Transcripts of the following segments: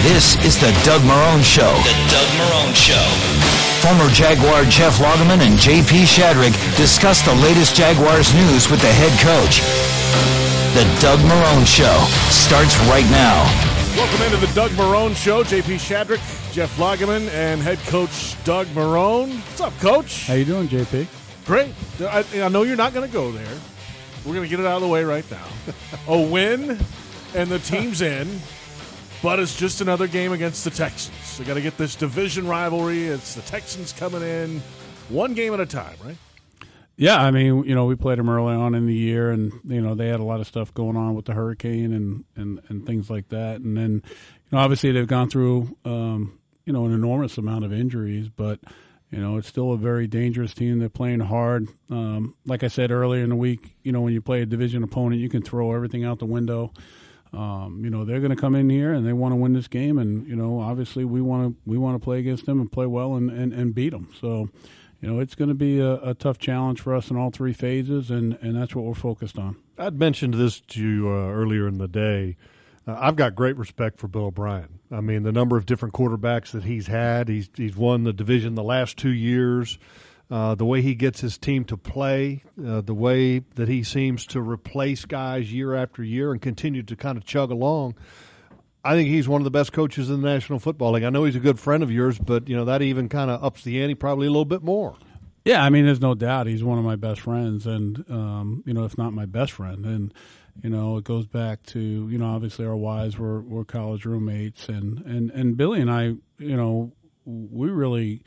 This is the Doug Marrone Show. The Doug Marrone Show. Former Jaguar Jeff Lageman and J.P. Shadrick discuss the latest Jaguars news with the head coach. The Doug Marrone Show starts right now. Welcome into the Doug Marrone Show. J.P. Shadrick, Jeff Lageman, and head coach Doug Marrone. What's up, Coach? How you doing, JP? Great. I know you're not going to go there. We're going to get it out of the way right now. A win, and the team's in, but it's just another game against the Texans. We got to get this division rivalry. It's the Texans coming in one game at a time, right? Yeah, I mean, we played them early on in the year, and they had a lot of stuff going on with the hurricane and things like that. And then, obviously they've gone through an enormous amount of injuries, but it's still a very dangerous team. They're playing hard. Like I said earlier in the week, when you play a division opponent, you can throw everything out the window. They're going to come in here and they want to win this game, and obviously we want to play against them and play well and beat them. So. It's going to be a tough challenge for us in all three phases, and that's what we're focused on. I'd mentioned this to you earlier in the day. I've got great respect for Bill O'Brien. I mean, the number of different quarterbacks that he's had. He's won the division the last 2 years. The way he gets his team to play, the way that he seems to replace guys year after year and continue to kind of chug along. I think he's one of the best coaches in the National Football League. I know he's a good friend of yours, but, that even kind of ups the ante probably a little bit more. Yeah, I mean, there's no doubt he's one of my best friends and, if not my best friend. And, it goes back to, obviously our wives were college roommates. And Billy and I, we really,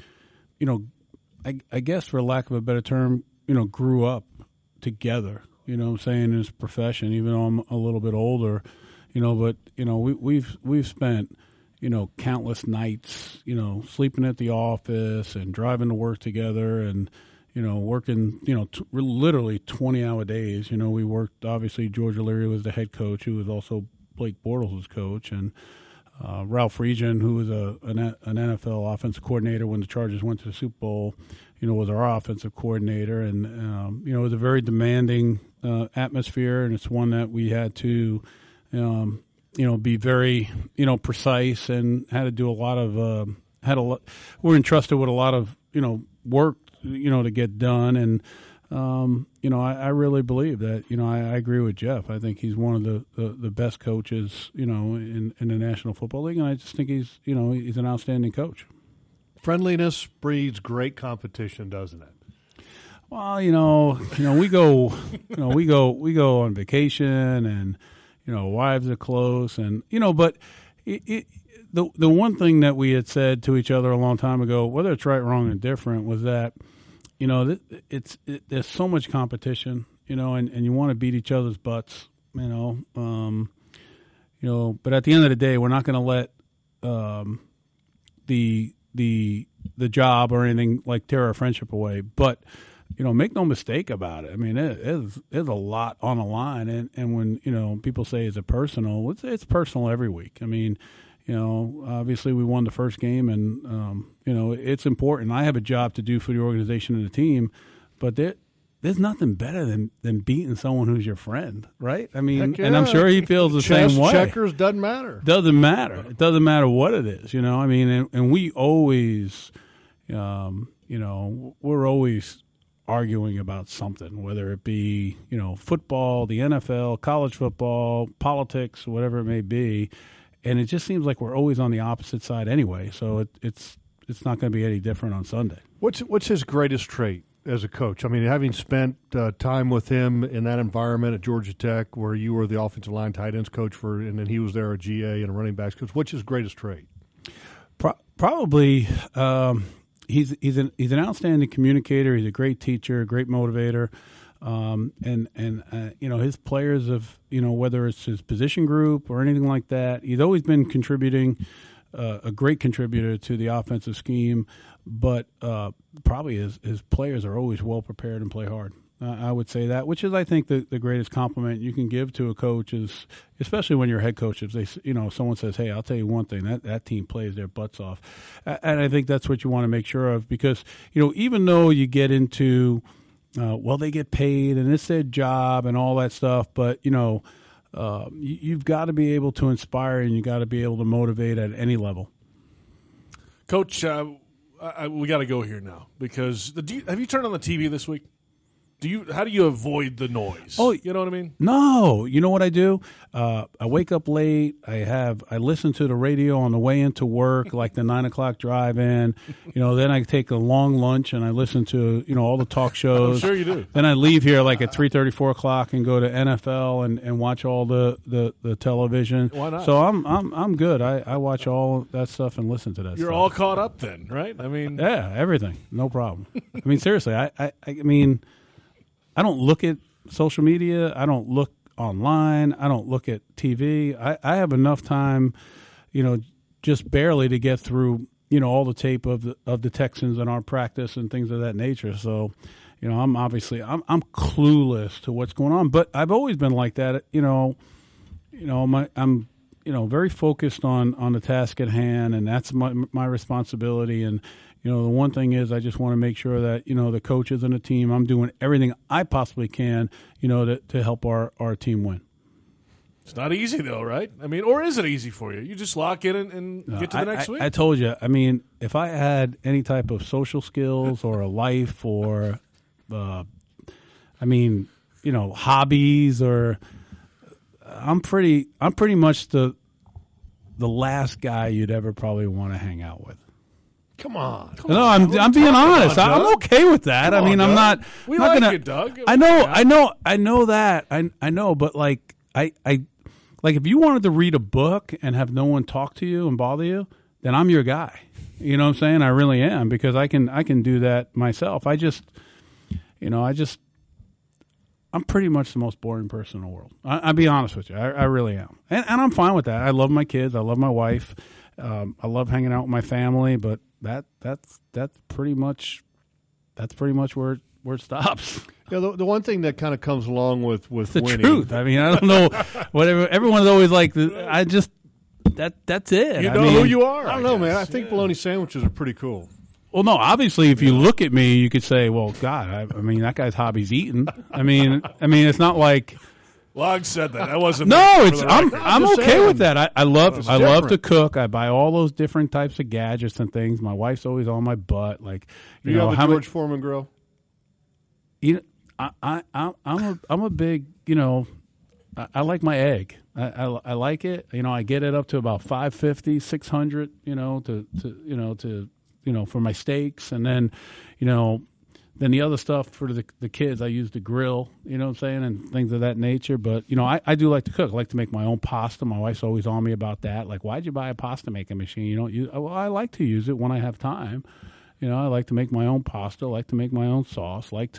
I guess for lack of a better term, grew up together, in his profession, even though I'm a little bit older. But we've spent countless nights sleeping at the office and driving to work together and working literally 20-hour days. We worked, obviously George O'Leary was the head coach, who was also Blake Bortles' coach, and Ralph Friedgen, who was an NFL offensive coordinator when the Chargers went to the Super Bowl, was our offensive coordinator, and it was a very demanding atmosphere, and it's one that we had to be very, precise, and had to do a lot of, we're entrusted with a lot of, work, to get done. And, I really believe that, I agree with Jeff. I think he's one of the best coaches, in the National Football League. And I just think he's an outstanding coach. Friendliness breeds great competition, doesn't it? Well, we go on vacation, and, wives are close, and but the one thing that we had said to each other a long time ago, whether it's right, wrong, or different, was that there's so much competition, and you want to beat each other's butts, but at the end of the day, we're not going to let the job or anything like tear our friendship away, but. Make no mistake about it. I mean, there's a lot on the line, and when people say is it personal, it's personal every week. I mean, obviously we won the first game, and it's important. I have a job to do for the organization and the team, but there's nothing better than beating someone who's your friend, right? I mean, yeah. And I'm sure he feels the same way. Checkers doesn't matter. Doesn't matter. It doesn't matter what it is. I mean, and we always, we're always arguing about something, whether it be, football, the NFL, college football, politics, whatever it may be. And it just seems like we're always on the opposite side anyway. So it's not going to be any different on Sunday. What's his greatest trait as a coach? I mean, having spent time with him in that environment at Georgia Tech, where you were the offensive line tight ends coach and then he was there a GA and a running backs coach, what's his greatest trait? Probably, He's an outstanding communicator. He's a great teacher, a great motivator, and his players have whether it's his position group or anything like that, he's always been contributing, a great contributor to the offensive scheme. But probably his players are always well prepared and play hard. I would say that, which is, I think, the greatest compliment you can give to a coach is, especially when you're a head coach, if they, someone says, hey, I'll tell you one thing, that team plays their butts off. And I think that's what you want to make sure of, because, even though you get into, they get paid and it's their job and all that stuff, but, you've got to be able to inspire and you got to be able to motivate at any level. Coach, we got to go here now because have you turned on the TV this week? How do you avoid the noise? Oh, you know what I mean? No. You know what I do? I wake up late. I listen to the radio on the way into work, like the 9 o'clock drive-in. Then I take a long lunch and I listen to all the talk shows. I'm sure you do. Then I leave here like at 3:30, 4 o'clock and go to NFL and watch all the television. Why not? So I'm good. I watch all that stuff and listen to that. You're stuff. all caught up then, right? I mean, yeah, everything, no problem. I mean, seriously, I mean. I don't look at social media. I don't look online. I don't look at TV. I have enough time, just barely to get through, all the tape of the Texans and our practice and things of that nature. So, I'm clueless to what's going on. But I've always been like that. I'm very focused on the task at hand, and that's my responsibility. And the one thing is I just want to make sure that, the coaches and the team, I'm doing everything I possibly can, to help our team win. It's not easy, though, right? I mean, or is it easy for you? You just lock in and get to the next week? I told you. I mean, if I had any type of social skills or a life or, hobbies or I'm pretty much the last guy you'd ever probably want to hang out with. Come on. No, I'm being honest. I'm okay with that. I mean, I'm not. We not like gonna, you, Doug. I know that. I know, but like if you wanted to read a book and have no one talk to you and bother you, then I'm your guy. You know what I'm saying? I really am because I can do that myself. I'm pretty much the most boring person in the world. I'll be honest with you. I really am, and I'm fine with that. I love my kids. I love my wife. I love hanging out with my family, but that's pretty much where it stops. Yeah, the one thing that kind of comes along with the winning. Truth. I mean, I don't know. Whatever. Everyone's always like, that's it. You know who you are. I don't know, man. I think bologna sandwiches are pretty cool. Well, no. Obviously, if you look at me, you could say, "Well, God, I mean, that guy's hobby's eating." I mean, it's not like. Log said that. That wasn't. I'm okay with that. I love to cook. I buy all those different types of gadgets and things. My wife's always on my butt. Like, Do you have a George Foreman grill? I'm a big. I like my egg. I like it. I get it up to about 550, 600. For my steaks, and then, then the other stuff for the kids, I use the grill, you know what I'm saying, and things of that nature. But, I do like to cook. I like to make my own pasta. My wife's always on me about that. Like, why'd you buy a pasta making machine? You don't use. Well, I like to use it when I have time. I like to make my own pasta. I like to make my own sauce. I like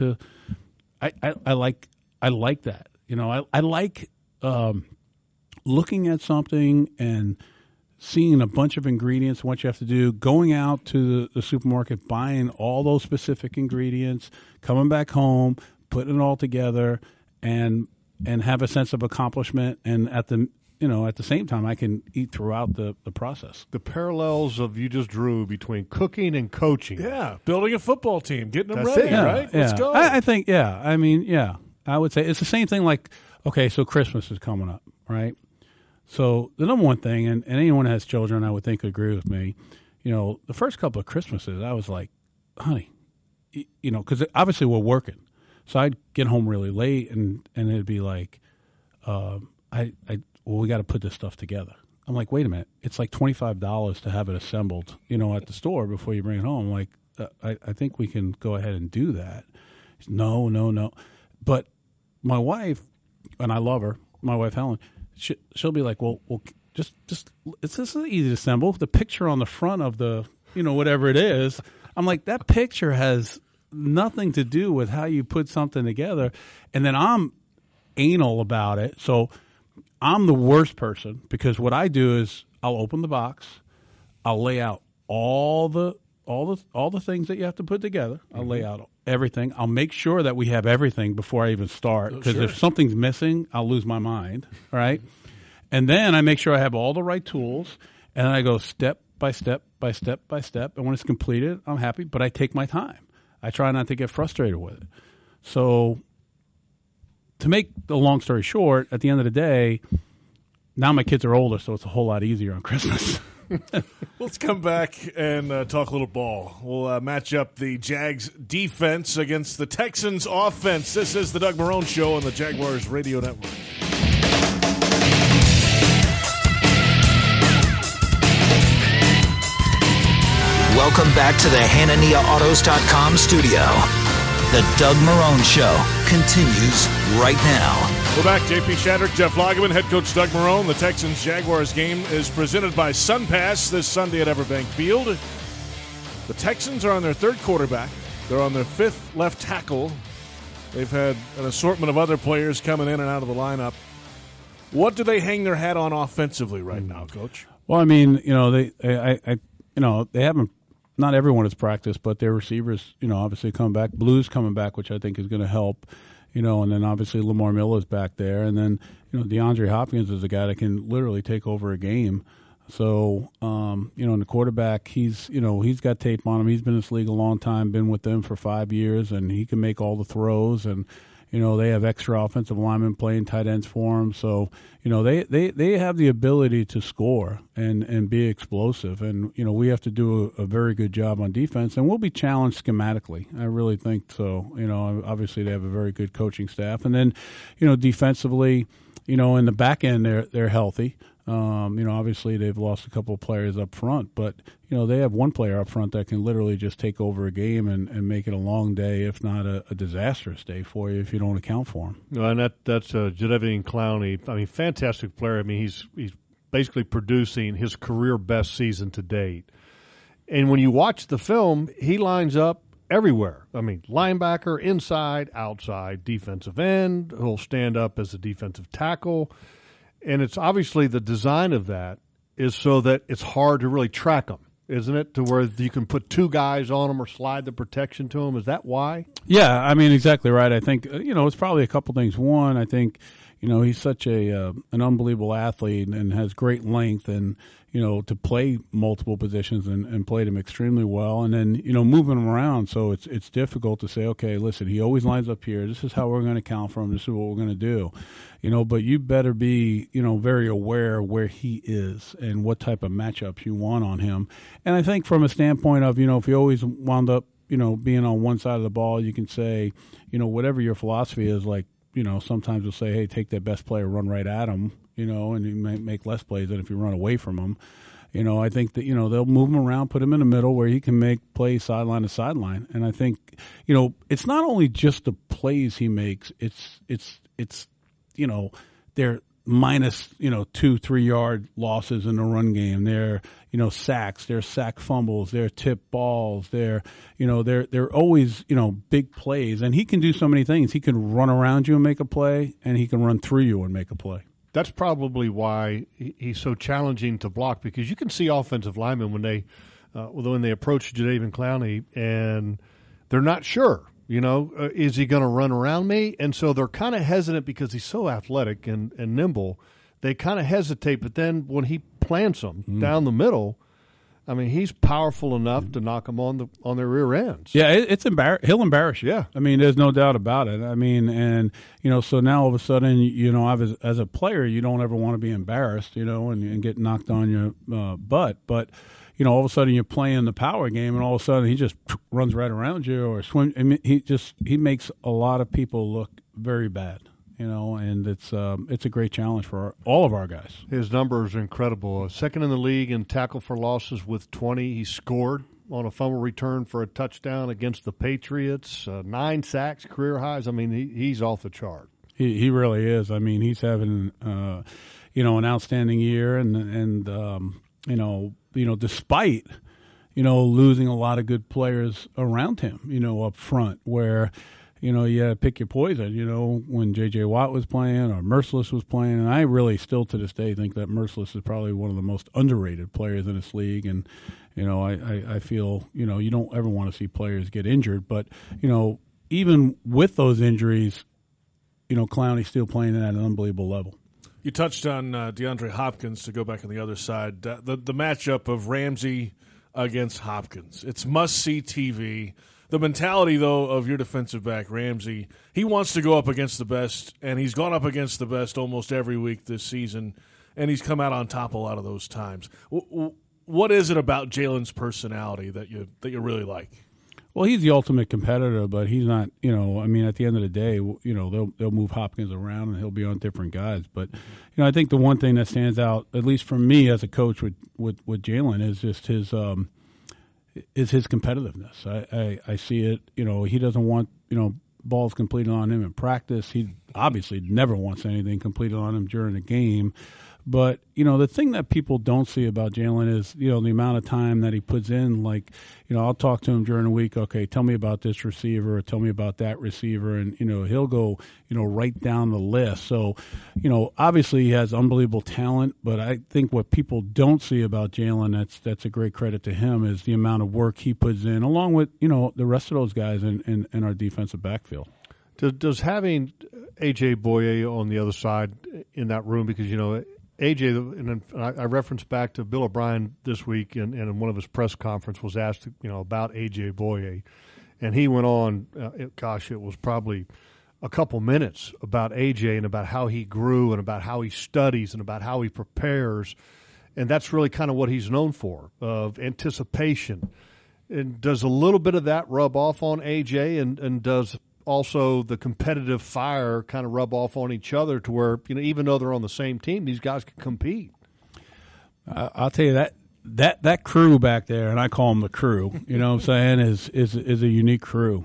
that. I like looking at something and seeing a bunch of ingredients, what you have to do, going out to the supermarket, buying all those specific ingredients, coming back home, putting it all together, and have a sense of accomplishment. And at the same time, I can eat throughout the process. The parallels of you just drew between cooking and coaching. Yeah, building a football team, getting them That's ready, it. right? Let's go. I think, yeah. I mean, yeah. I would say it's the same thing like, okay, so Christmas is coming up, right? So the number one thing, and anyone who has children, I would think, agree with me, the first couple of Christmases, I was like, honey, because obviously we're working. So I'd get home really late, and it'd be like, we got to put this stuff together. I'm like, wait a minute, it's like $25 to have it assembled, at the store before you bring it home. I'm like, I think we can go ahead and do that. No. But my wife, and I love her, my wife Helen, she'll be like, well, just this is easy to assemble. The picture on the front of the, whatever it is. I'm like, that picture has nothing to do with how you put something together. And then I'm anal about it. So I'm the worst person because what I do is I'll open the box, I'll lay out all the things that you have to put together. I'll lay out everything. I'll make sure that we have everything before I even start because if something's missing, I'll lose my mind, right? And then I make sure I have all the right tools, and then I go step by step by step by step. And when it's completed, I'm happy, but I take my time. I try not to get frustrated with it. So to make the long story short, at the end of the day, now my kids are older, so it's a whole lot easier on Christmas. Let's come back and talk a little ball. We'll match up the Jags defense against the Texans offense. This is the Doug Marrone Show on the Jaguars Radio Network. Welcome back to the HananiaAutos.com studio. The Doug Marrone Show continues right now. We're back. JP Shadrick, Jeff Lageman, head coach Doug Marrone. The Texans-Jaguars game is presented by SunPass this Sunday at Everbank Field. The Texans are on their third quarterback. They're on their fifth left tackle. They've had an assortment of other players coming in and out of the lineup. What do they hang their hat on offensively right now, Coach? Well, I mean, they haven't. Not everyone has practiced, but their receivers, obviously come back. Blue's coming back, which I think is going to help. And then obviously Lamar Miller's back there, and then DeAndre Hopkins is a guy that can literally take over a game. So and the quarterback, he's got tape on him. He's been in this league a long time, been with them for 5 years, and he can make all the throws. And they have extra offensive linemen playing tight ends for him. So they have the ability to score and be explosive. And we have to do a very good job on defense, and we'll be challenged schematically. I really think so. Obviously they have a very good coaching staff, and then defensively, in the back end they're healthy. Obviously they've lost a couple of players up front, but they have one player up front that can literally just take over a game and make it a long day, if not a disastrous day for you if you don't account for him. No, and that's Jadeveon Clowney. I mean, fantastic player. I mean, he's basically producing his career best season to date. And when you watch the film, he lines up everywhere. I mean, linebacker, inside, outside, defensive end. He'll stand up as a defensive tackle. And it's obviously the design of that is so that it's hard to really track them, isn't it? To where you can put two guys on them or slide the protection to them. Is that why? Yeah, I mean, exactly right. I think, it's probably a couple things. One, I think, he's such an unbelievable athlete and has great length and, to play multiple positions and played him extremely well. And then, moving him around. So it's difficult to say, okay, listen, he always lines up here. This is how we're going to count for him. This is what we're going to do. But you better be, very aware where he is and what type of matchups you want on him. And I think from a standpoint of, if you always wound up, being on one side of the ball, you can say, whatever your philosophy is, like, sometimes we'll say, hey, take that best player, run right at him, and you might make less plays than if you run away from him. I think that, they'll move him around, put him in the middle where he can make plays sideline to sideline. And I think, it's not only just the plays he makes, it's they're minus, 2-3 yard losses in the run game. They're, sacks, they're sack fumbles, they're tip balls, they're always, big plays. And he can do so many things. He can run around you and make a play, and he can run through you and make a play. That's probably why he's so challenging to block, because you can see offensive linemen when they approach Jadeveon Clowney and they're not sure. Is he going to run around me? And so they're kind of hesitant because he's so athletic and nimble. They kind of hesitate, but then when he plants them down the middle, I mean, he's powerful enough to knock them on their rear ends. Yeah, it's he'll embarrass you. Yeah. I mean, there's no doubt about it. I mean, and, so now all of a sudden, as a player, you don't ever want to be embarrassed, and get knocked on your butt. But, all of a sudden you're playing the power game, and all of a sudden he just runs right around you or swim. I mean, he makes a lot of people look very bad, and it's a great challenge for all of our guys. His numbers are incredible. Second in the league in tackle for losses with 20. He scored on a fumble return for a touchdown against the Patriots. 9 sacks, career highs. I mean, he's off the chart. He really is. I mean, he's having an outstanding year, and despite, losing a lot of good players around him, up front, where, you had to pick your poison, when J.J. Watt was playing or Merciless was playing. And I really still to this day think that Merciless is probably one of the most underrated players in this league. And, I feel, you don't ever want to see players get injured. But, even with those injuries, Clowney's still playing at an unbelievable level. You touched on DeAndre Hopkins, to go back on the other side. The matchup of Ramsey against Hopkins. It's must-see TV. The mentality, though, of your defensive back, Ramsey, he wants to go up against the best, and he's gone up against the best almost every week this season, and he's come out on top a lot of those times. What is it about Jalen's personality that you really like? Well, he's the ultimate competitor, but he's not, I mean, at the end of the day, they'll move Hopkins around and he'll be on different guys. But, I think the one thing that stands out, at least for me as a coach with Jalen, is just his competitiveness. I see it, he doesn't want, balls completed on him in practice. He obviously never wants anything completed on him during the game. But, the thing that people don't see about Jalen is, the amount of time that he puts in. Like, I'll talk to him during the week. Okay, tell me about this receiver or tell me about that receiver. And, he'll go, right down the list. So, obviously he has unbelievable talent. But I think what people don't see about Jalen, that's a great credit to him, is the amount of work he puts in, along with, the rest of those guys in our defensive backfield. Does having A.J. Boye on the other side in that room, because, A.J., and I referenced back to Bill O'Brien this week, and in one of his press conference was asked, about A.J. Boye, and he went on. It was probably a couple minutes about A.J. and about how he grew and about how he studies and about how he prepares, and that's really kind of what he's known for, of anticipation. And does a little bit of that rub off on A.J. and does also the competitive fire kind of rub off on each other to where, even though they're on the same team, these guys can compete? I'll tell you that crew back there, and I call them the crew, what I'm saying, is a unique crew.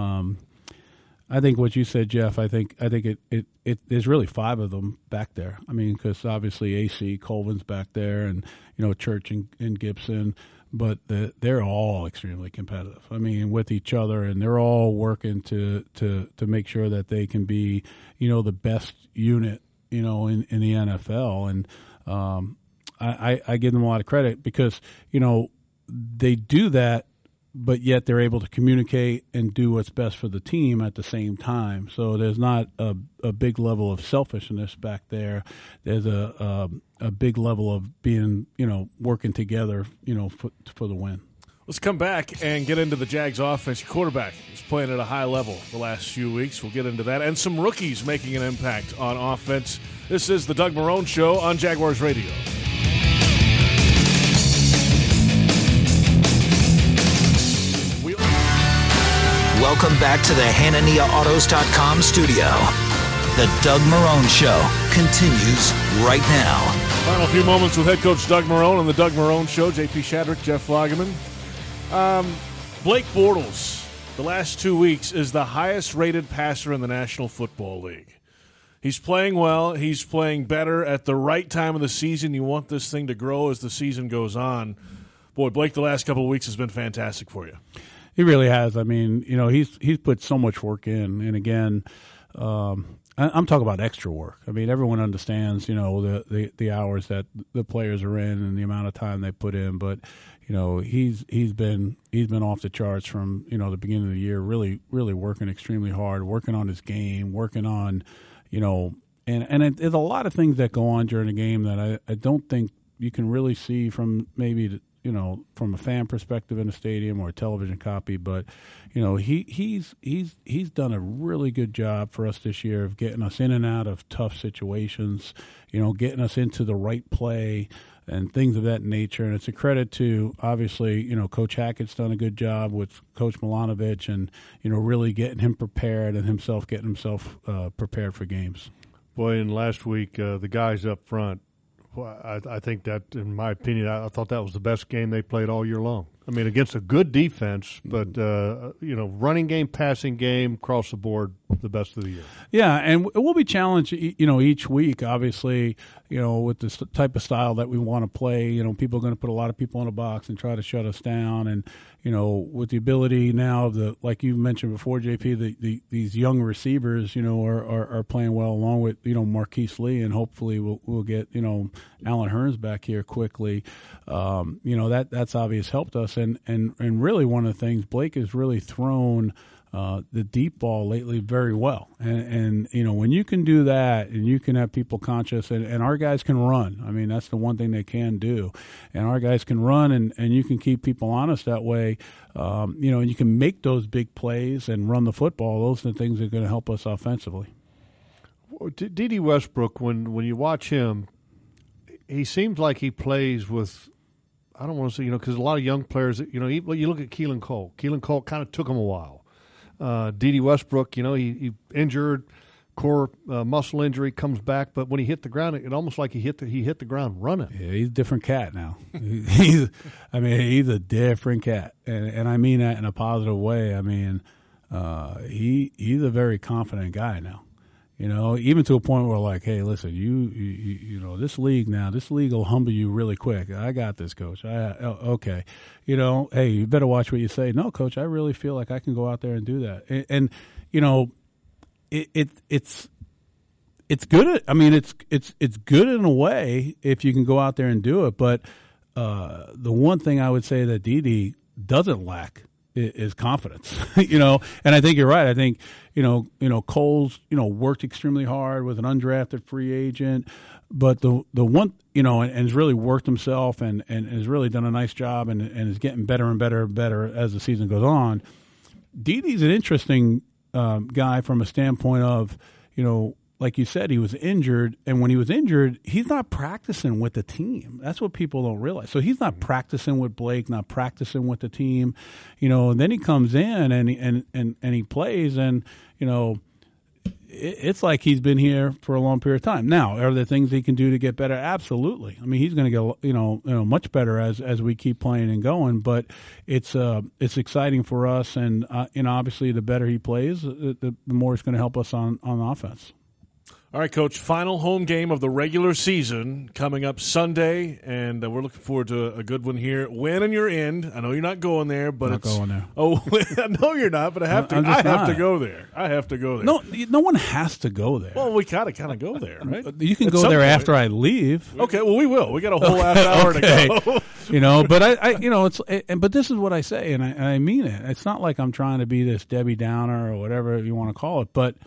I think what you said, Jeff, I think it there's really 5 of them back there. I mean, because obviously AC Colvin's back there, and, Church and Gibson. But they're all extremely competitive. I mean, with each other, and they're all working to make sure that they can be, the best unit, in the NFL. And I give them a lot of credit because, they do that, but yet they're able to communicate and do what's best for the team at the same time. So there's not a big level of selfishness back there. There's a big level of being, working together, for the win. Let's come back and get into the Jags offense. Your quarterback is playing at a high level the last few weeks. We'll get into that. And some rookies making an impact on offense. This is the Doug Marrone Show on Jaguars Radio. Welcome back to the HananiaAutos.com studio. The Doug Marrone Show continues right now. Final few moments with head coach Doug Marrone on the Doug Marrone Show. JP Shadrick, Jeff Lageman. Blake Bortles, the last 2 weeks, is the highest-rated passer in the National Football League. He's playing well. He's playing better at the right time of the season. You want this thing to grow as the season goes on. Boy, Blake, the last couple of weeks has been fantastic for you. He really has. I mean, he's put so much work in, and again, I'm talking about extra work. I mean, everyone understands, the hours that the players are in and the amount of time they put in, but he's been off the charts from the beginning of the year, really working extremely hard, working on his game, working on and there's a lot of things that go on during the game that I don't think you can really see from maybe from a fan perspective in a stadium or a television copy, but he's done a really good job for us this year of getting us in and out of tough situations, getting us into the right play and things of that nature. And it's a credit to obviously Coach Hackett's done a good job with Coach Milanovic, and really getting him prepared and getting himself prepared for games. Boy, and last week the guys up front. I think that, in my opinion, I thought that was the best game they played all year long. I mean, against a good defense, but, running game, passing game, across the board, the best of the year. Yeah, and we'll be challenged, each week, obviously, with this type of style that we want to play. People are going to put a lot of people in a box and try to shut us down. And, with the ability now of like you mentioned before, JP, these young receivers, are playing well along with, Marquise Lee, and hopefully we'll get, Alan Hearns back here quickly. That's obviously helped us. And really one of the things Blake has really thrown the deep ball lately very well. And when you can do that and you can have people conscious, and our guys can run. I mean, that's the one thing they can do. And our guys can run, and you can keep people honest that way. And you can make those big plays and run the football. Those are the things that are going to help us offensively. D.D. Westbrook, when you watch him, he seems like he plays with, I don't want to say, because a lot of young players, you look at Keelan Cole. Keelan Cole kind of took him a while. D.D. Westbrook, he injured, core muscle injury, comes back, but when he hit the ground, it almost like he hit the ground running. Yeah, he's a different cat now. he's a different cat, and I mean that in a positive way. I mean, he's a very confident guy now. Even to a point where, like, hey, listen, this league will humble you really quick. I got this, coach. Okay. Hey, you better watch what you say. No, coach, I really feel like I can go out there and do that. And it's good. It's good in a way if you can go out there and do it. But the one thing I would say that D.D. doesn't lack is confidence, and I think you're right. I think, Cole's, worked extremely hard with an undrafted free agent, but the one, and has really worked himself and has really done a nice job and is getting better and better and better as the season goes on. D.D.'s an interesting guy from a standpoint of, like you said, he was injured, and when he was injured, he's not practicing with the team. That's what people don't realize. So he's not practicing with Blake, not practicing with the team, and then he comes in and he plays, and it's like he's been here for a long period of time. Now, are there things he can do to get better? Absolutely. I mean, he's going to get much better as we keep playing and going. But it's exciting for us, and obviously the better he plays, the more it's going to help us on offense. All right, Coach, final home game of the regular season coming up Sunday, and we're looking forward to a good one here. Win and you're in. I know you're not going there, but not going there. Oh, I know you're not, but I have to. I have to go there. I have to go there. No one has to go there. Well, we gotta kind of go there, right? You can go there after I leave. Okay, well, we will. We got a whole half hour to go. But but this is what I say, and I mean it. It's not like I'm trying to be this Debbie Downer or whatever you want to call it, but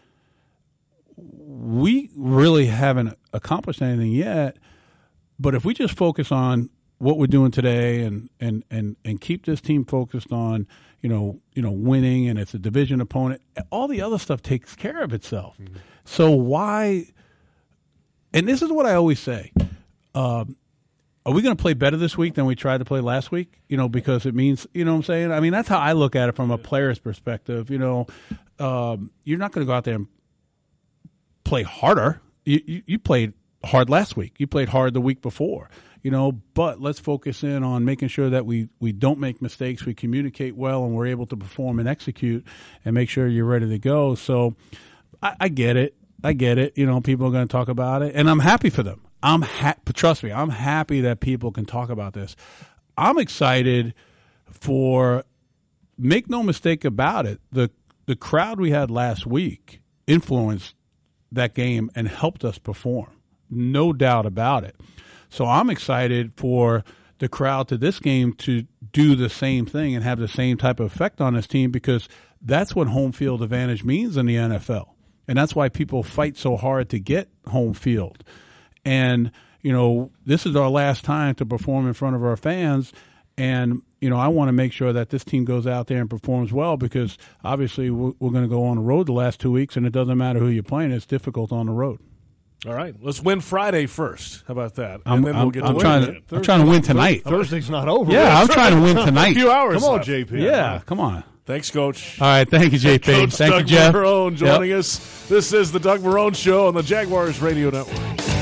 we really haven't accomplished anything yet. But if we just focus on what we're doing today and keep this team focused on, winning, and it's a division opponent, all the other stuff takes care of itself. Mm-hmm. So why? And this is what I always say. Are we going to play better this week than we tried to play last week? Because it means, what I'm saying? I mean, that's how I look at it from a player's perspective. You're not going to go out there and play harder. You played hard last week. You played hard the week before, but let's focus in on making sure that we don't make mistakes, we communicate well, and we're able to perform and execute and make sure you're ready to go. So I get it. People are going to talk about it, and I'm happy for them. Trust me, I'm happy that people can talk about this. I'm excited for, make no mistake about it, the crowd we had last week influenced that game and helped us perform. No doubt about it. So I'm excited for the crowd to this game to do the same thing and have the same type of effect on this team, because that's what home field advantage means in the NFL. And that's why people fight so hard to get home field. And, this is our last time to perform in front of our fans. And, I want to make sure that this team goes out there and performs well, because obviously we're going to go on the road the last 2 weeks, and it doesn't matter who you're playing. It's difficult on the road. All right. Let's win Friday first. How about that? I'm trying to win tonight. Thursday's not over. Yeah, I'm trying to win tonight. A few hours. Come on, left. JP. Yeah, come on. Thanks, Coach. All right, thank you, JP. Coach Thank Doug you, Jeff. Marrone joining us. This is the Doug Marrone Show on the Jaguars Radio Network.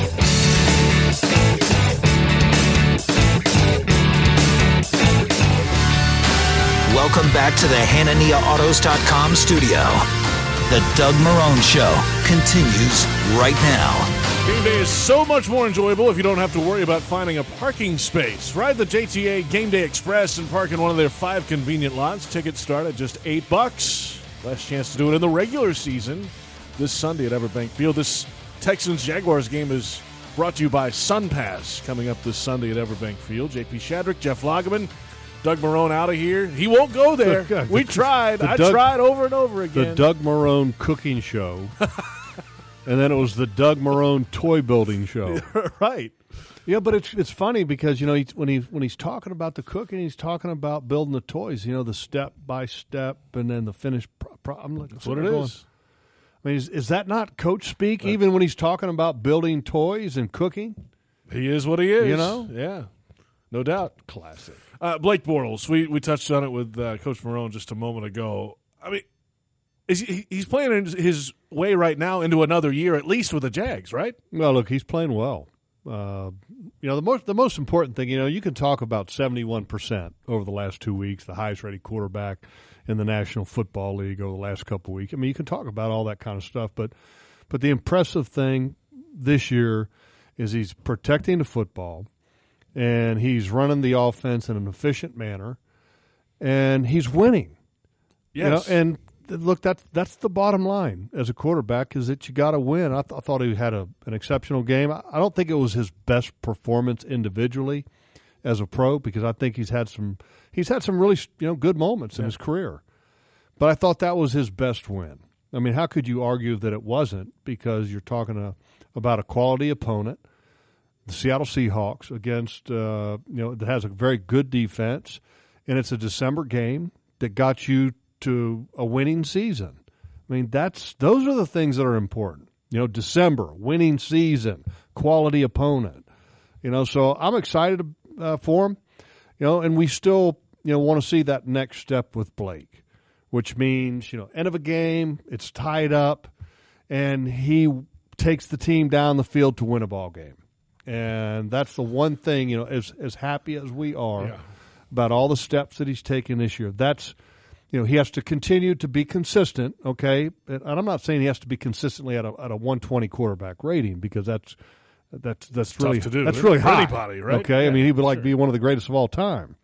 Welcome back to the HananiaAutos.com studio. The Doug Marrone Show continues right now. Game day is so much more enjoyable if you don't have to worry about finding a parking space. Ride the JTA Game Day Express and park in one of their 5 convenient lots. Tickets start at just $8. Last chance to do it in the regular season this Sunday at Everbank Field. This Texans-Jaguars game is brought to you by SunPass, coming up this Sunday at Everbank Field. JP Shadrick, Jeff Lageman, Doug Marrone out of here. He won't go there. We tried. I tried over and over again. The Doug Marrone cooking show. And then it was the Doug Marrone toy building show. Right. Yeah, but it's funny because, you know, when he's talking about the cooking, he's talking about building the toys, you know, the step by step and then the finished I'm like, that's what it is. I mean, is that not coach speak even when he's talking about building toys and cooking? He is what he is. You know? Yeah. No doubt. Classic. Blake Bortles, we touched on it with Coach Marrone just a moment ago. I mean, he's playing his way right now into another year, at least with the Jags, right? Well, look, he's playing well. You know, the most important thing, you know, you can talk about 71% over the last 2 weeks, the highest rated quarterback in the National Football League over the last couple of weeks. I mean, you can talk about all that kind of stuff, but the impressive thing this year is he's protecting the football. And he's running the offense in an efficient manner, and he's winning. Yes. You know, and look, that's the bottom line as a quarterback is that you got to win. I thought he had an exceptional game. I don't think it was his best performance individually as a pro because I think he's had some really good moments in his career. But I thought that was his best win. I mean, how could you argue that it wasn't? Because you're talking about a quality opponent. The Seattle Seahawks against, that has a very good defense, and it's a December game that got you to a winning season. I mean, those are the things that are important. You know, December, winning season, quality opponent. You know, so I'm excited for him. You know, and we still, want to see that next step with Blake, which means, end of a game, it's tied up, and he takes the team down the field to win a ball game. And that's the one thing, as happy as we are about all the steps that he's taken this year, that's, he has to continue to be consistent, okay? And I'm not saying he has to be consistently at a 120 quarterback rating because that's really tough to do. That's really high. Anybody, right? Okay, yeah, I mean he would be one of the greatest of all time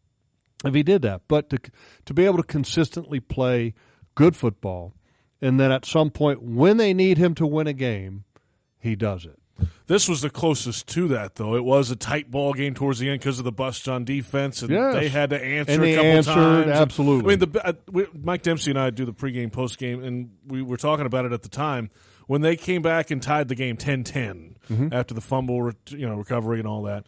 if he did that. But to be able to consistently play good football, and then at some point when they need him to win a game, he does it. This was the closest to that, though. It was a tight ball game towards the end because of the busts on defense, and they had to answer a couple times. Absolutely. I mean, Mike Dempsey and I do the pregame, postgame, and we were talking about it at the time. When they came back and tied the game 10-10 after the fumble recovery and all that,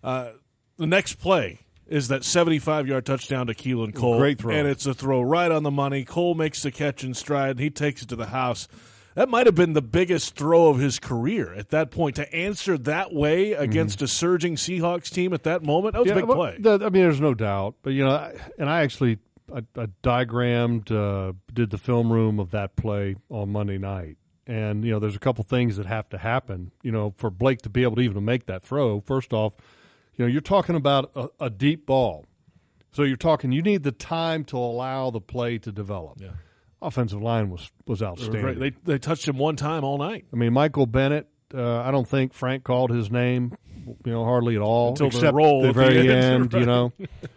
the next play is that 75-yard touchdown to Keelan Cole. Great throw. And it's a throw right on the money. Cole makes the catch in stride, and he takes it to the house. That might have been the biggest throw of his career at that point. To answer that way against a surging Seahawks team at that moment, that was a big play. There's no doubt. But, I actually I diagrammed, did the film room of that play on Monday night. And, there's a couple things that have to happen, for Blake to be able to even make that throw. First off, you're talking about a deep ball. So you're talking you need the time to allow the play to develop. Yeah. Offensive line was outstanding. They touched him one time all night. I mean, Michael Bennett, I don't think Frank called his name, hardly at all. Until except the roll the very end, right.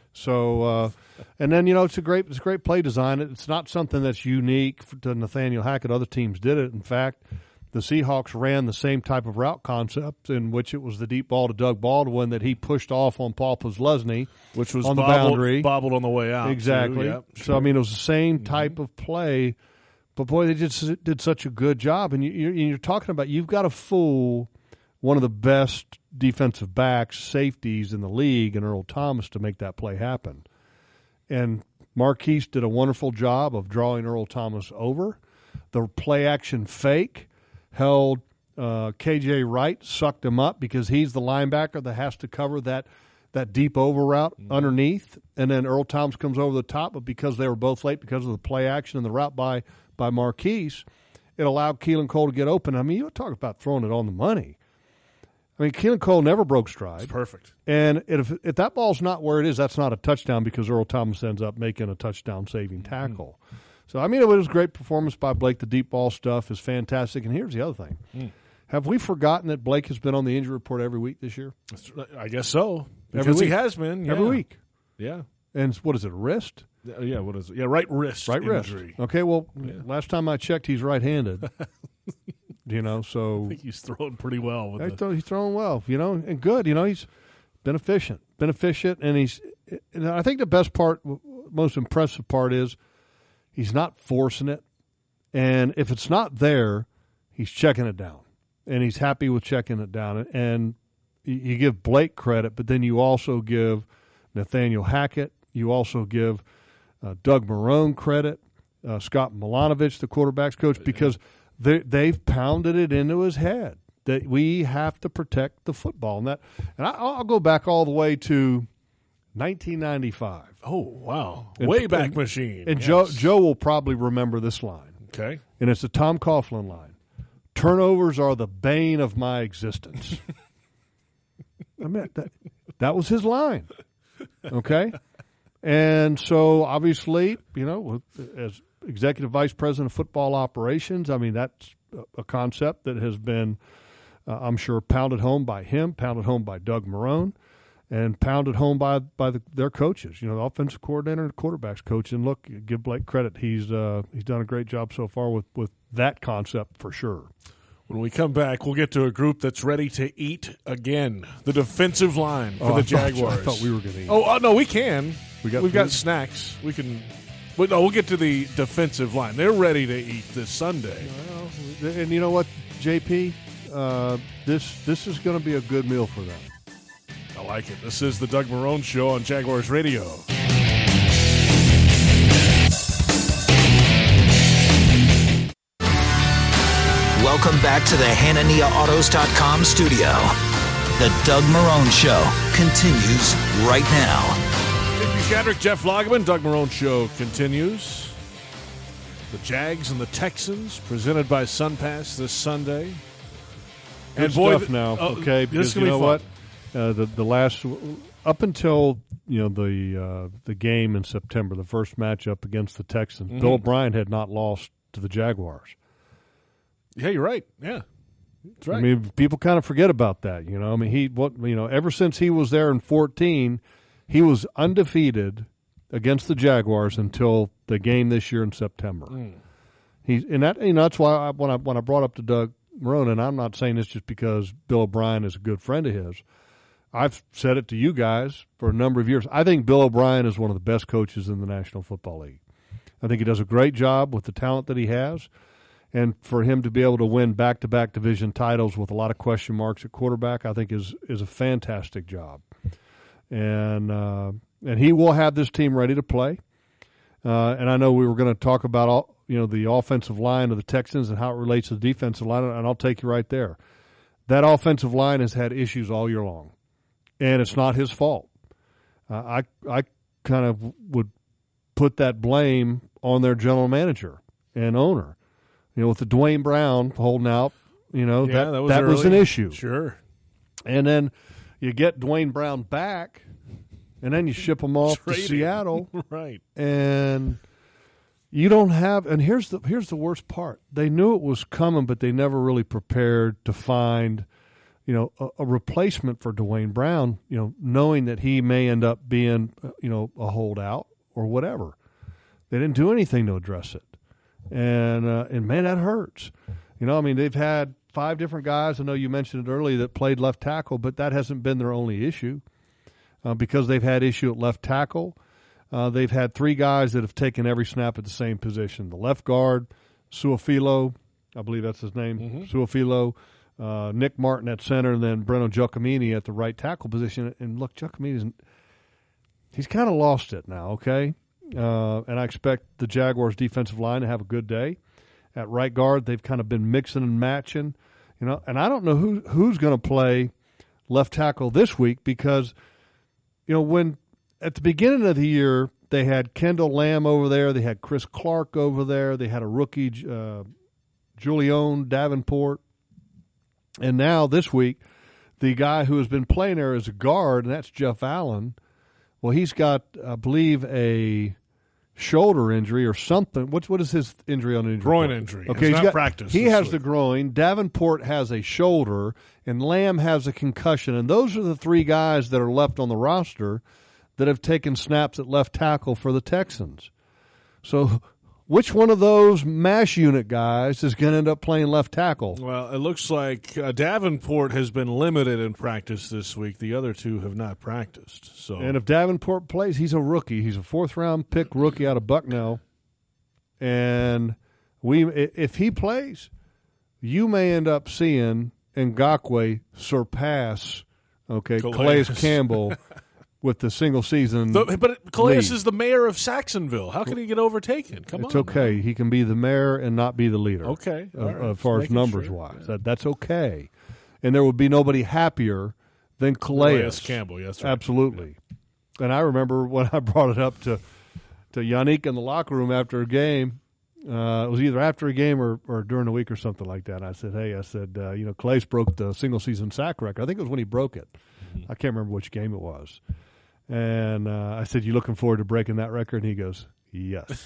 So, and then, it's a great play design. It's not something that's unique to Nathaniel Hackett. Other teams did it. In fact, the Seahawks ran the same type of route concept in which it was the deep ball to Doug Baldwin that he pushed off on Paul Posluszny, which was on the boundary, bobbled on the way out. Exactly. Yep, sure. So I mean, it was the same type of play, but boy, they just did such a good job. And you're talking about you've got to fool one of the best defensive backs, safeties in the league, and Earl Thomas to make that play happen. And Marquise did a wonderful job of drawing Earl Thomas over. The play action fake held KJ Wright, sucked him up because he's the linebacker that has to cover that deep over route underneath. And then Earl Thomas comes over the top, but because they were both late because of the play action and the route by Marquise, it allowed Keelan Cole to get open. I mean, you talk about throwing it on the money. I mean, Keelan Cole never broke stride. It's perfect. And if that ball's not where it is, that's not a touchdown because Earl Thomas ends up making a touchdown-saving tackle. So, I mean, it was a great performance by Blake. The deep ball stuff is fantastic. And here's the other thing. Have we forgotten that Blake has been on the injury report every week this year? I guess so. Every week. He has been. Every week. Yeah. And what is it, a wrist? Yeah, what is it? Yeah, right wrist injury. Wrist. Okay, well, last time I checked, he's right-handed. So I think he's throwing pretty well. He's throwing well, and good. He's been efficient, and and I think the best part, most impressive part is he's not forcing it. And if it's not there, he's checking it down. And he's happy with checking it down. And you give Blake credit, but then you also give Nathaniel Hackett. You also give Doug Marrone credit, Scott Milanovich, the quarterback's coach, because they've pounded it into his head that we have to protect the football. And I'll go back all the way to 1995. Oh, wow. Wayback Machine. And yes. Joe will probably remember this line. Okay. And it's the Tom Coughlin line. Turnovers are the bane of my existence. I mean, that was his line. Okay? And so, obviously, as executive vice president of football operations, I mean, that's a concept that has been, I'm sure, pounded home by him, pounded home by Doug Marrone, and pounded home by their coaches, the offensive coordinator and quarterbacks coach. And look, give Blake credit. He's done a great job so far with that concept for sure. When we come back, we'll get to a group that's ready to eat again. The defensive line for the Jaguars. I thought we were going to eat. Oh, no, we can. We've got food? Snacks. We can. But no, we'll get to the defensive line. They're ready to eat this Sunday. Well, and you know what, JP? This is going to be a good meal for them. I like it. This is the Doug Marrone Show on Jaguars Radio. Welcome back to the HananiaAutos.com studio. The Doug Marrone Show continues right now. JP Shadrick, Jeff Lageman, Doug Marrone Show continues. The Jags and the Texans, presented by SunPass this Sunday. Good stuff now, okay? Because you know what? The last up until the game in September, the first matchup against the Texans, Bill O'Brien had not lost to the Jaguars. Yeah, you're right. Yeah, that's right. I mean, people kind of forget about that. I mean, ever since he was there in 2014, he was undefeated against the Jaguars until the game this year in September. That's why when I brought up to Doug Marrone, and I'm not saying this just because Bill O'Brien is a good friend of his. I've said it to you guys for a number of years. I think Bill O'Brien is one of the best coaches in the National Football League. I think he does a great job with the talent that he has. And for him to be able to win back-to-back division titles with a lot of question marks at quarterback, I think is a fantastic job. And he will have this team ready to play. And I know we were going to talk about the offensive line of the Texans and how it relates to the defensive line, and I'll take you right there. That offensive line has had issues all year long, and it's not his fault. I kind of would put that blame on their general manager and owner. With the Dwayne Brown holding out, that was an issue. Sure. And then you get Dwayne Brown back, and then you ship him off to Seattle. Right. And you don't have – and here's the worst part. They knew it was coming, but they never really prepared to find, a replacement for Dwayne Brown, knowing that he may end up being, a holdout or whatever. They didn't do anything to address it. And man, that hurts. I mean, they've had 5 different guys. I know you mentioned it earlier that played left tackle, but that hasn't been their only issue because they've had issue at left tackle. They've had 3 guys that have taken every snap at the same position. The left guard, Suafilo, I believe that's his name, Suafilo, Nick Martin at center, and then Breno Giacomini at the right tackle position. And look, he's kind of lost it now, okay? And I expect the Jaguars' defensive line to have a good day. At right guard, they've kind of been mixing and matching, and I don't know who's going to play left tackle this week because, when at the beginning of the year they had Kendall Lamb over there, they had Chris Clark over there, they had a rookie, Julian Davenport, and now this week the guy who has been playing there as a guard, and that's Jeff Allen. Well, he's got, I believe, a shoulder injury or something. What is his injury on the injury? Groin injury. Okay, he's not practiced. He has the groin. Davenport has a shoulder, and Lamb has a concussion. And those are the 3 guys that are left on the roster that have taken snaps at left tackle for the Texans. So which one of those MASH unit guys is going to end up playing left tackle? Well, it looks like Davenport has been limited in practice this week. The other two have not practiced. So, And if Davenport plays, he's a rookie. He's a fourth-round pick rookie out of Bucknell. And if he plays, you may end up seeing Ngakoue surpass Calais Campbell with the single season. But Calais lead. is the mayor of Saxonville. How can he get overtaken? Come on. It's okay. He can be the mayor and not be the leader. Okay. All right. As far as Making numbers sure. wise. That's okay. And there would be nobody happier than Calais Campbell, yes, right. Absolutely. And I remember when I brought it up to Yannick in the locker room after a game. It was either after a game or during the week or something like that. And I said, Calais broke the single season sack record. I think it was when he broke it. Mm-hmm. I can't remember which game it was. And I said, "You looking forward to breaking that record?" And he goes, "Yes."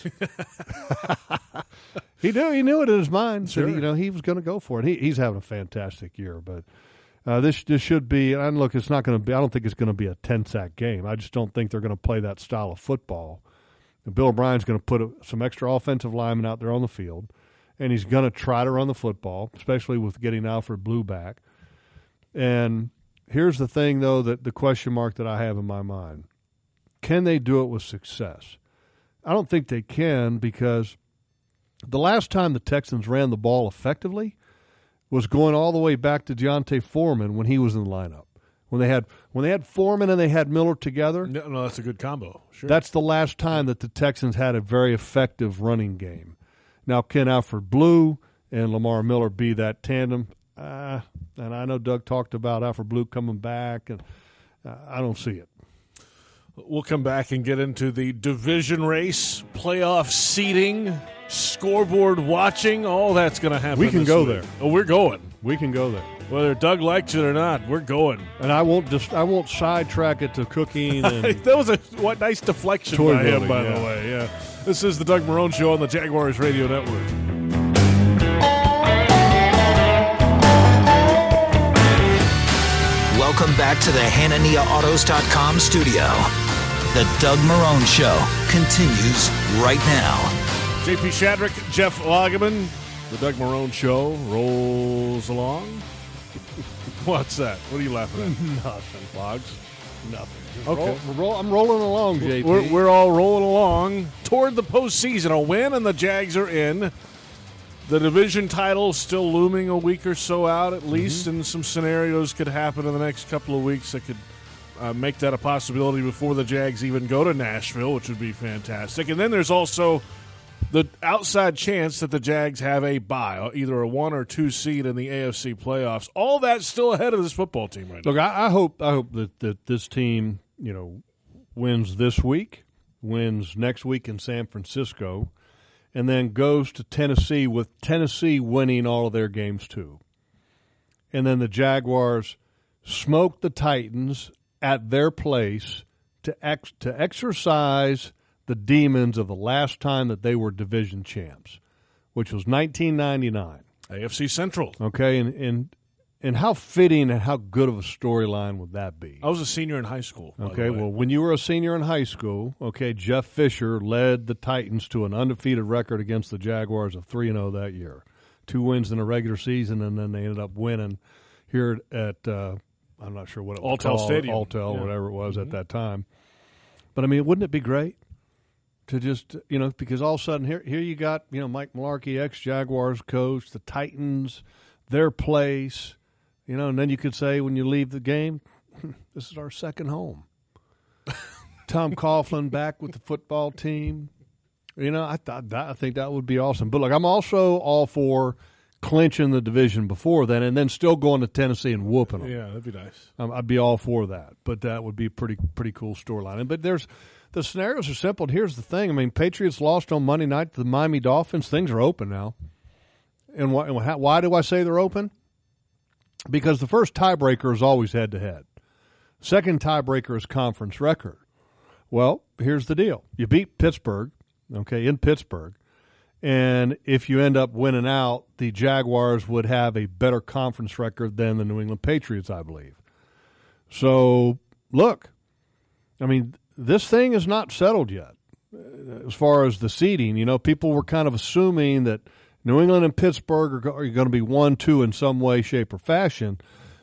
He knew it in his mind. Sure. Said, he was going to go for it. He's having a fantastic year. But this should be. And look, it's not going to be. I don't think it's going to be a 10-sack game. I just don't think they're going to play that style of football. And Bill O'Brien's going to put some extra offensive linemen out there on the field, and he's going to try to run the football, especially with getting Alfred Blue back. And here's the thing, though, that the question mark that I have in my mind. Can they do it with success? I don't think they can, because the last time the Texans ran the ball effectively was going all the way back to Deontay Foreman when he was in the lineup. When they had Foreman and they had Miller together. No, that's a good combo. Sure. That's the last time that the Texans had a very effective running game. Now, can Alfred Blue and Lamar Miller be that tandem? And I know Doug talked about Alfred Blue coming back, and I don't see it. We'll come back and get into the division race, playoff seeding, scoreboard watching. All that's going to happen. We can this go week. there. Oh, we're going. We can go there. Whether Doug likes it or not, we're going. And I won't sidetrack it to cooking. And that was a nice deflection toy by him, building, by the yeah. way. Yeah. This is the Doug Marrone Show on the Jaguars Radio Network. Welcome back to the HananiaAutos.com studio. The Doug Marrone Show continues right now. JP Shadrick, Jeff Lageman. The Doug Marrone Show rolls along. What's that? What are you laughing at? nothing. Logs? Nothing. Okay. I'm rolling along, JP. We're all rolling along toward the postseason. A win and the Jags are in. The division title still looming a week or so out at least, and some scenarios could happen in the next couple of weeks that could make that a possibility before the Jags even go to Nashville, which would be fantastic. And then there's also the outside chance that the Jags have a bye, either a 1 or 2 seed in the AFC playoffs. All that's still ahead of this football team right now. Look, I hope that this team, wins this week, wins next week in San Francisco, and then goes to Tennessee with Tennessee winning all of their games too. And then the Jaguars smoke the Titans at their place to exercise the demons of the last time that they were division champs, which was 1999. AFC Central. Okay, and how fitting and how good of a storyline would that be? I was a senior in high school. Okay, well, when you were a senior in high school, Jeff Fisher led the Titans to an undefeated record against the Jaguars of 3-0 that year. 2 wins in the regular season, and then they ended up winning here at I'm not sure what it was Alltel Stadium. Alltel, whatever it was at that time. But, I mean, wouldn't it be great to just, because all of a sudden here you got, Mike Mularkey, ex-Jaguars coach, the Titans, their place, and then you could say when you leave the game, this is our second home. Tom Coughlin back with the football team. I think that would be awesome. But, look, I'm also all for clinching the division before then and then still going to Tennessee and whooping them. Yeah, that'd be nice. I'd be all for that. But that would be a pretty cool storyline. But the scenarios are simple. And here's the thing. I mean, Patriots lost on Monday night to the Miami Dolphins. Things are open now. And why do I say they're open? Because the first tiebreaker is always head-to-head. Second tiebreaker is conference record. Well, here's the deal. You beat Pittsburgh, in Pittsburgh, and if you end up winning out, the Jaguars would have a better conference record than the New England Patriots, I believe. So, look, I mean, this thing is not settled yet. as far as the seeding. People were kind of assuming that New England and Pittsburgh are going to be 1-2 in some way, shape, or fashion.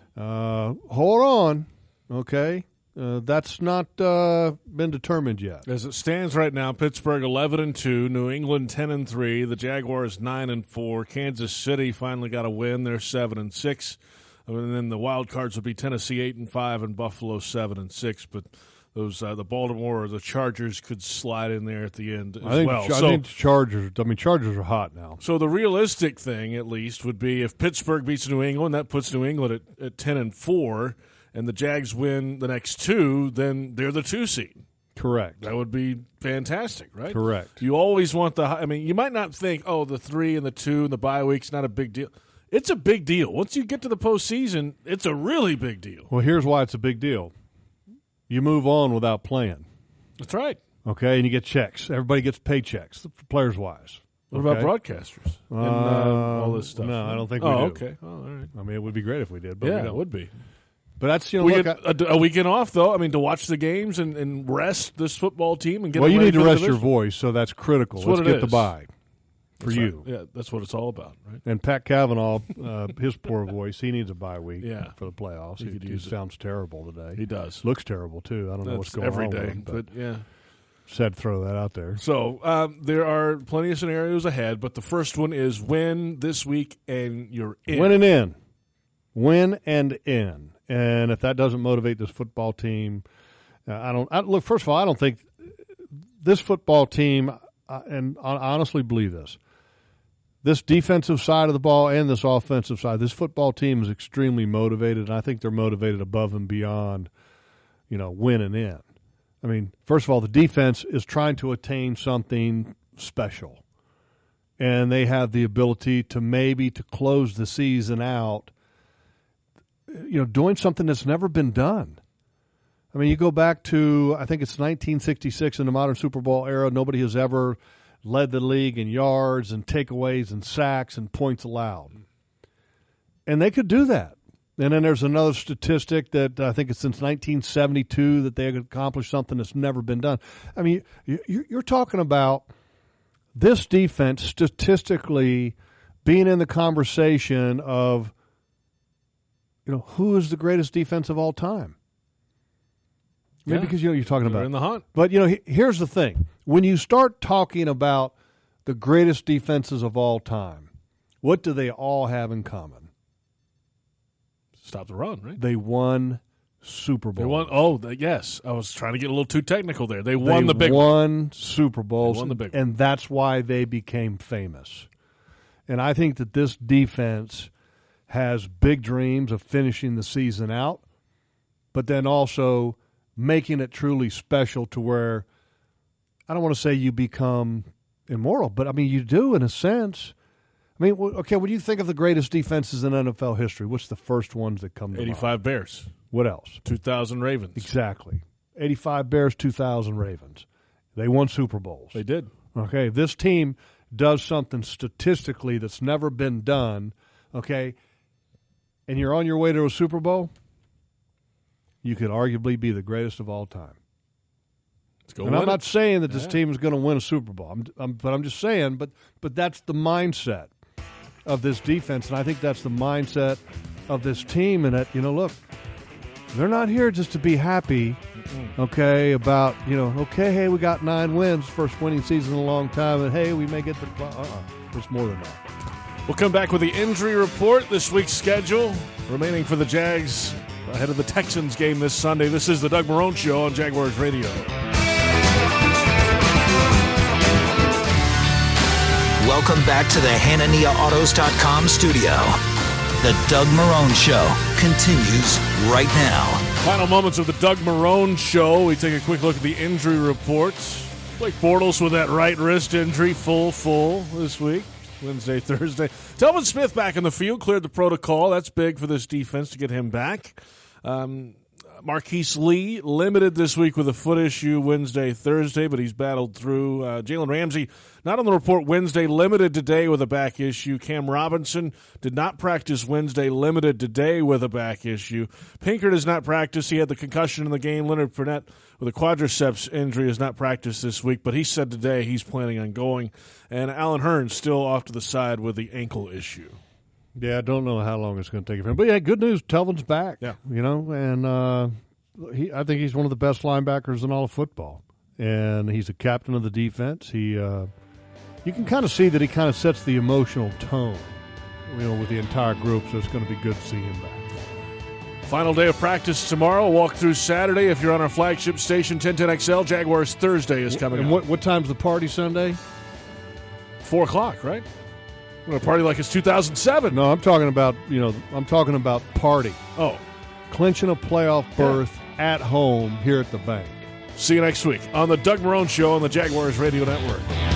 Hold on, okay? That's not been determined yet. As it stands right now, Pittsburgh 11-2, New England 10-3, the Jaguars 9-4, Kansas City finally got a win. They're 7-6, and then the wild cards would be Tennessee 8-5 and Buffalo 7-6. But those the Baltimore or the Chargers could slide in there at the end as well. I think Chargers. Chargers are hot now. So the realistic thing, at least, would be if Pittsburgh beats New England, that puts New England at 10-4. And the Jags win the next two, then they're the 2 seed. Correct. That would be fantastic, right? Correct. You always want you might not think, the 3 and the 2 and the bye week's not a big deal. It's a big deal. Once you get to the postseason, it's a really big deal. Well, here's why it's a big deal. You move on without playing. That's right. Okay, and you get checks. Everybody gets paychecks, players-wise. What about broadcasters and all this stuff? No, I don't think we do. Okay. Oh, all right. I mean, it would be great if we did, but yeah, it would be. But that's we get a weekend off, though. I mean, to watch the games and rest this football team and get. Well, you ready need to for rest the your voice, so that's critical. Let's get the bye for that's you. Right. Yeah, that's what it's all about, right? And Pat Cavanaugh, his poor voice, he needs a bye week for the playoffs. He sounds terrible today. He does. Looks terrible too. I don't know what's going every on day, with him, but yeah. Said throw that out there. So there are plenty of scenarios ahead, but the first one is win this week and you're in. Win and in. Win and in. And if that doesn't motivate this football team, look. First of all, I don't think this football team, and I honestly believe this defensive side of the ball and this offensive side, this football team is extremely motivated, and I think they're motivated above and beyond, win and in. I mean, first of all, the defense is trying to attain something special, and they have the ability to close the season out, doing something that's never been done. I mean, you go back to, I think it's 1966 in the modern Super Bowl era, nobody has ever led the league in yards and takeaways and sacks and points allowed. And they could do that. And then there's another statistic that I think it's since 1972 that they have accomplished something that's never been done. I mean, you're talking about this defense statistically being in the conversation of, who is the greatest defense of all time? Maybe because you're talking about in the hunt. But here's the thing: when you start talking about the greatest defenses of all time, what do they all have in common? Stop the run, right? They won Super Bowls. They won. Oh, yes. I was trying to get a little too technical there. They won the big one. One. Won Super Bowls. They won the big one. And that's why they became famous. And I think that this defense has big dreams of finishing the season out, but then also making it truly special to where, I don't want to say you become immortal, but I mean you do in a sense. I mean, okay, when you think of the greatest defenses in NFL history, what's the first ones that come to mind? 85 Bears. What else? 2000 Ravens. Exactly. 85 Bears, 2000 Ravens. They won Super Bowls. They did. Okay, this team does something statistically that's never been done, okay, and you're on your way to a Super Bowl, you could arguably be the greatest of all time. And I'm not saying that this team is going to win a Super Bowl, but I'm just saying, but that's the mindset of this defense, and I think that's the mindset of this team, and that, look, they're not here just to be happy, okay, about, okay, hey, we got 9 wins, first winning season in a long time, and hey, we may get the it's more than that. We'll come back with the injury report, this week's schedule, remaining for the Jags ahead of the Texans game this Sunday. This is the Doug Marrone Show on Jaguars Radio. Welcome back to the HananiaAutos.com studio. The Doug Marrone Show continues right now. Final moments of the Doug Marrone Show. We take a quick look at the injury reports. Blake Bortles with that right wrist injury, full this week. Wednesday, Thursday. Telvin Smith back in the field, cleared the protocol. That's big for this defense to get him back. Marquise Lee, limited this week with a foot issue Wednesday, Thursday, but he's battled through. Jalen Ramsey, not on the report Wednesday, limited today with a back issue. Cam Robinson did not practice Wednesday, limited today with a back issue. Pinkert has not practiced. He had the concussion in the game. Leonard Fournette with a quadriceps injury has not practiced this week, but he said today he's planning on going. And Alan Hearn still off to the side with the ankle issue. Yeah, I don't know how long it's going to take for him. But, yeah, good news. Telvin's back, yeah. And I think he's one of the best linebackers in all of football. And he's a captain of the defense. You can kind of see that he kind of sets the emotional tone, with the entire group, so it's going to be good to see him back. Final day of practice tomorrow. Walk through Saturday. If you're on our flagship station, 1010XL, Jaguars Thursday is coming up. And what time's the party Sunday? 4 o'clock, right? We're going to party like it's 2007. No, I'm talking about party. Oh. Clinching a playoff berth at home here at the bank. See you next week on the Doug Marrone Show on the Jaguars Radio Network.